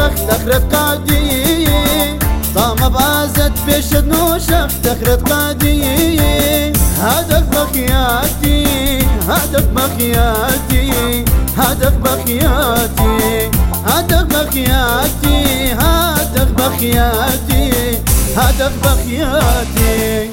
افتخرت قادي طامة بازت بيشد نوشة افتخرت قادي هدف بخياتي هدف بخياتي هدف بخياتي هدف بخياتي هدف بخياتي هدف بخياتي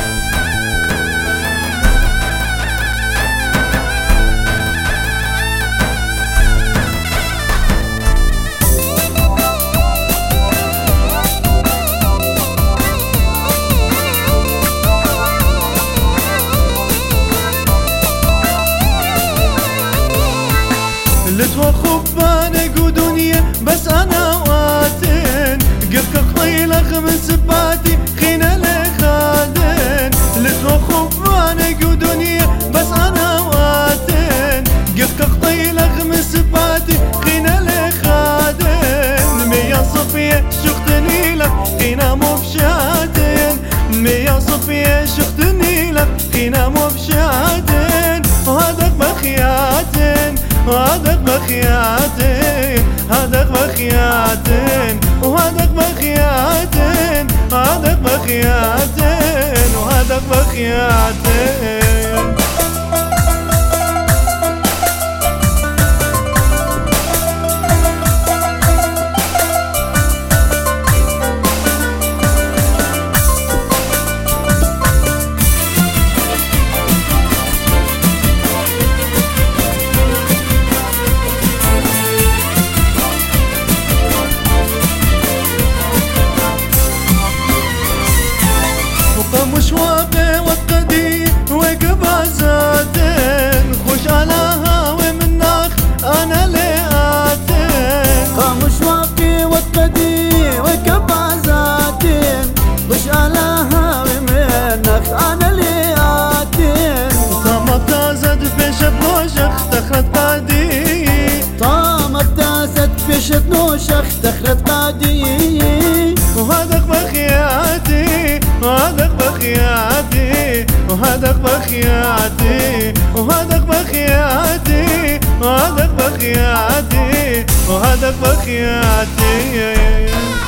لتوخف بانك ودنيا بس انا واتن قفك طويلة خمس باتي خينا لخادن لتوخف بانك ودنيا بس انا واتن قفك طويلة خمس باتي خينا لخادن ميا صفية شختني لك خينا مو بشاتن ميا صفية شختني لك خينا مو بشاتن وهذاك بخياتن وهذاك بخياتن هذاك بخياتن وهذاك بخياتن هذاك بخياتن وهذاك بخياتن مش واقع واتقدي وقبع زادن خوش على هاوي من ناخ انا لياتن مش واقع واتقدي وقبع زادن خوش على هاوي من ناخ انا لياتن طامة بتازت بيشت نوشخ افتخرت قادي طامة بتازت بيشت نوشخ افتخرت قادي وهذاك بخياتي وهذاك بخياتي وهذاك بخياتي وهذاك بخياتي وهذاك بخياتي وهذاك بخياتي